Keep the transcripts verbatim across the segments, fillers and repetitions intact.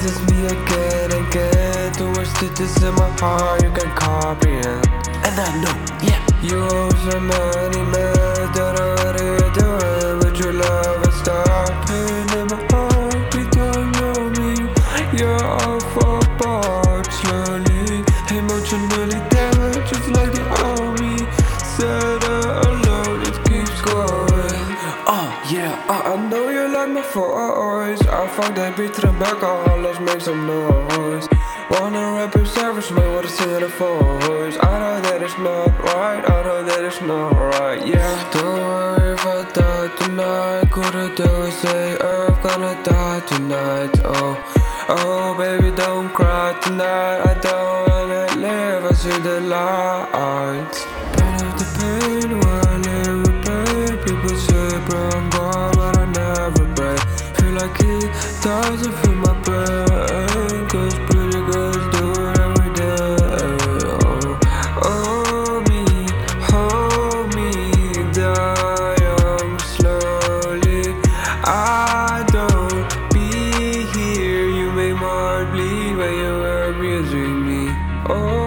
This is me again, again. The worst it is in my heart, you can comprehend. And I know, yeah. You owe so many men, don't know what you're doing, but your love has stopped. Pain in my heart, you don't know me. You're off apart slowly, emotionally damaged, just like the army. Set alone, it keeps going. Oh, yeah, uh, I know you like my voice. I fuck that beat to the back, oh, let's make some noise. Wanna rap your service, man, what a sing in the voice. I know that it's not right, I know that it's not right, yeah. Don't worry if I die tonight. Couldn't do it, say Earth gonna die tonight, oh. Oh, baby, don't cry tonight. I don't wanna live, I see the lights. Pain of the pain, while I live with pain. People say, bro, I'm gone, but I never break. Feel like it doesn't feel my brain, cause pretty girls do it every day. Oh, oh me, hold me, die young slowly. I don't be here, you make my heart bleed when you were abusing me. Oh,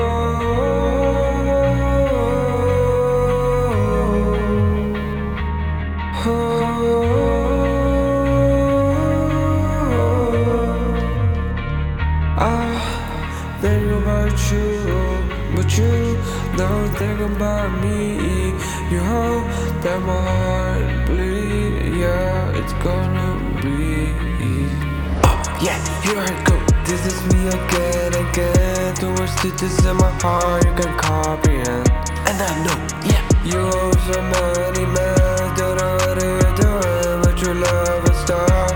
I think about you, but you don't think about me. You hope that my heart bleed, yeah, it's gonna bleed. oh, yeah, here I go. This is me again, again. The worst it is in my heart, you can comprehend. And I know, yeah. You owe so many men, don't know what you're doing, but your love has stopped.